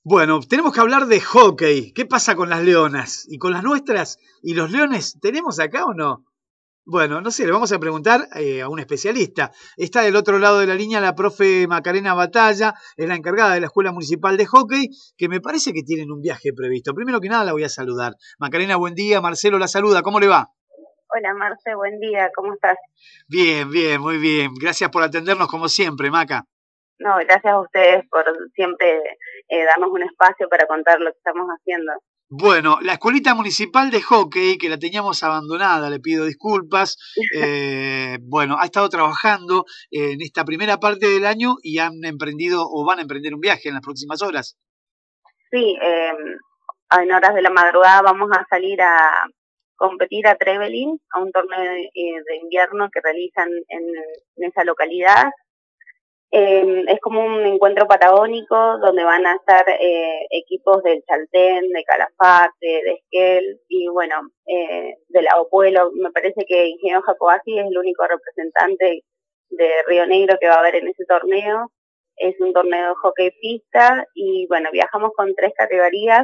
Bueno, tenemos que hablar de hockey. ¿Qué pasa con las leonas? ¿Y con las nuestras? ¿Y los leones tenemos acá o no? Bueno, no sé, le vamos a preguntar a un especialista. Está del otro lado de la línea la profe Macarena Batalla, es la encargada de la Escuela Municipal de Hockey, que me parece que tienen un viaje previsto. Primero que nada la voy a saludar. Macarena, buen día. Marcelo la saluda. ¿Cómo le va? Hola Marce, buen día, ¿cómo estás? Bien, bien, muy bien. Gracias por atendernos como siempre, Maca. No, gracias a ustedes por siempre darnos un espacio para contar lo que estamos haciendo. Bueno, la escuelita municipal de hockey, que la teníamos abandonada, le pido disculpas, bueno, ha estado trabajando en esta primera parte del año y han emprendido o van a emprender un viaje en las próximas horas. Sí, en horas de la madrugada vamos a salir a competir a Trevelin, a un torneo de invierno que realizan en esa localidad. Es como un encuentro patagónico donde van a estar equipos del Chaltén, de Calafate, de Esquel y bueno, de Lago Pueblo. Me parece que Ingeniero Jacobacci es el único representante de Río Negro que va a haber en ese torneo. Es un torneo de hockey pista y bueno, viajamos con 3 categorías,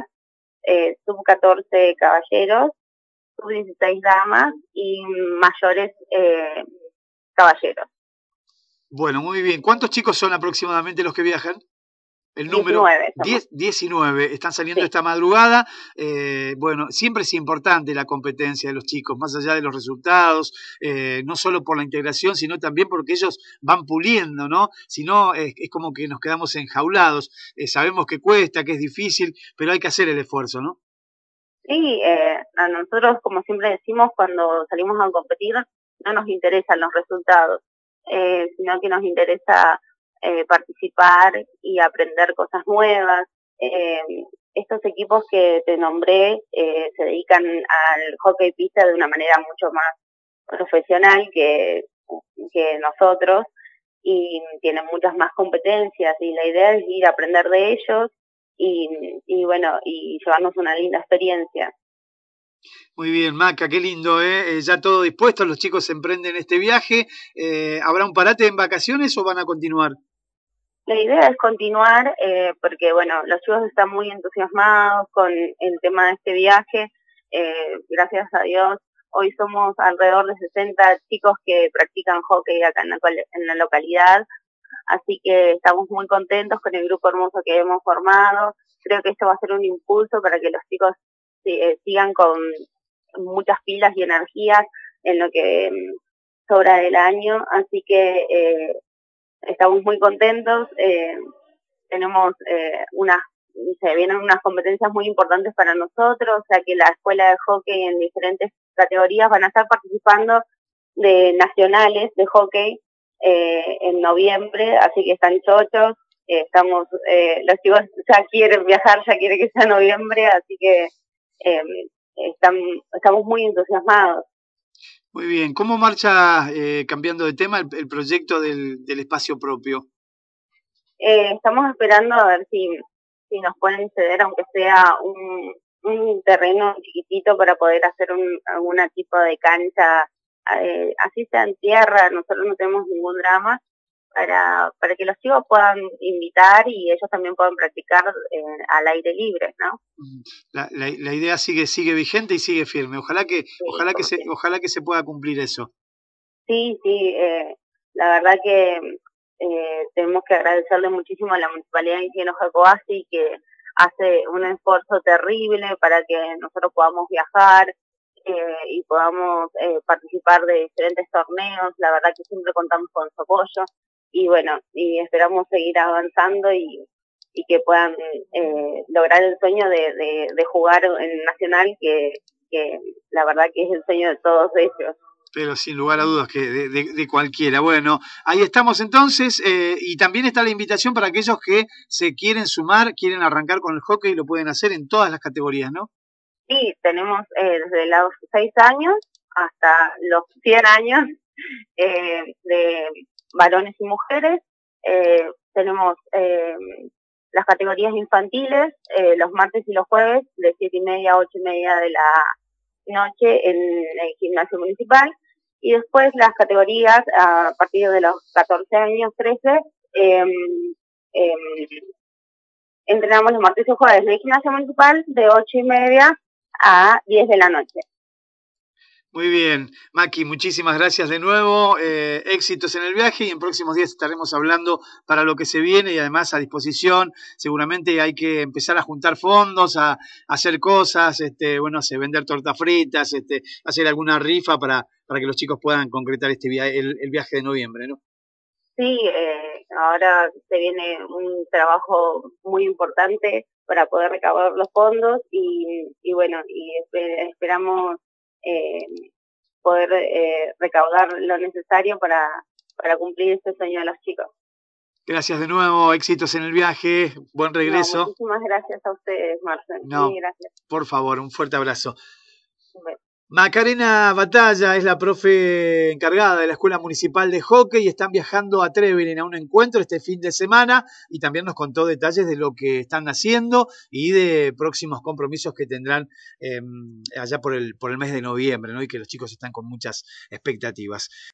sub-14 caballeros, sub-16 damas y mayores caballeros. Bueno, muy bien. ¿Cuántos chicos son aproximadamente los que viajan? El número 19 somos. 10, 19 están saliendo Sí. esta madrugada. Bueno, siempre es importante la competencia de los chicos, más allá de los resultados, no solo por la integración, sino también porque ellos van puliendo, ¿no? Si no, es como que nos quedamos enjaulados. Sabemos que cuesta, que es difícil, pero hay que hacer el esfuerzo, ¿no? Sí, a nosotros, como siempre decimos, cuando salimos a competir, no nos interesan los resultados, sino que nos interesa participar y aprender cosas nuevas. Eh, Estos equipos que te nombré se dedican al hockey pista de una manera mucho más profesional que nosotros y tienen muchas más competencias y la idea es ir a aprender de ellos y, y bueno, y llevarnos una linda experiencia. Muy bien, Maca, qué lindo, ¿eh? Ya todo dispuesto, los chicos emprenden este viaje. ¿Habrá un parate en vacaciones o van a continuar? La idea es continuar porque, bueno, los chicos están muy entusiasmados con el tema de este viaje. Gracias a Dios, hoy somos alrededor de 60 chicos que practican hockey acá en la localidad, así que estamos muy contentos con el grupo hermoso que hemos formado. Creo que esto va a ser un impulso para que los chicos sigan con muchas pilas y energías en lo que sobra del año, así que estamos muy contentos. Tenemos se vienen unas competencias muy importantes para nosotros, o sea que la escuela de hockey en diferentes categorías van a estar participando de nacionales de hockey en noviembre, así que están chochos. Los chicos ya quieren viajar, ya quieren que sea noviembre, así que eh, estamos muy entusiasmados. Muy bien. ¿Cómo marcha, cambiando de tema, el proyecto del espacio propio? Estamos esperando a ver si nos pueden ceder, aunque sea un terreno chiquitito para poder hacer alguna tipo de cancha, así sea en tierra, nosotros no tenemos ningún drama, para que los chicos puedan invitar y ellos también puedan practicar al aire libre, ¿no? La idea sigue vigente y sigue firme. Sí, como siempre. Ojalá que se pueda cumplir eso. Sí, sí, la verdad que tenemos que agradecerle muchísimo a la Municipalidad de Ingeniero Jacobacci que hace un esfuerzo terrible para que nosotros podamos viajar y podamos participar de diferentes torneos. La verdad que siempre contamos con su apoyo y bueno, y esperamos seguir avanzando y que puedan lograr el sueño de jugar en Nacional, que la verdad que es el sueño de todos ellos. Pero sin lugar a dudas que de cualquiera. Bueno, ahí estamos entonces, y también está la invitación para aquellos que se quieren sumar, quieren arrancar con el hockey, lo pueden hacer en todas las categorías, ¿no? Sí, tenemos desde los 6 años hasta los 100 años de varones y mujeres. Tenemos las categorías infantiles los martes y los jueves de 7:30 a 8:30 de la noche en el gimnasio municipal. Y después las categorías a partir de los 14 años, 13, eh, eh, entrenamos los martes y jueves en el gimnasio municipal de 8:30 a 10 de la noche. Muy bien, Maki, muchísimas gracias de nuevo, éxitos en el viaje y en próximos días estaremos hablando para lo que se viene y además a disposición. Seguramente hay que empezar a juntar fondos, a hacer cosas, bueno, vender tortas fritas, hacer alguna rifa para que los chicos puedan concretar el viaje de noviembre, ¿no? Sí, ahora se viene un trabajo muy importante para poder recaudar los fondos y bueno, y esperamos poder recaudar lo necesario para cumplir este sueño de los chicos. Gracias de nuevo, éxitos en el viaje, buen regreso. No, muchísimas gracias a ustedes, Marcel. No, gracias. Por favor, un fuerte abrazo. Bueno. Macarena Batalla es la profe encargada de la Escuela Municipal de Hockey y están viajando a Trevelin a un encuentro este fin de semana y también nos contó detalles de lo que están haciendo y de próximos compromisos que tendrán allá por el mes de noviembre, ¿no? Y que los chicos están con muchas expectativas.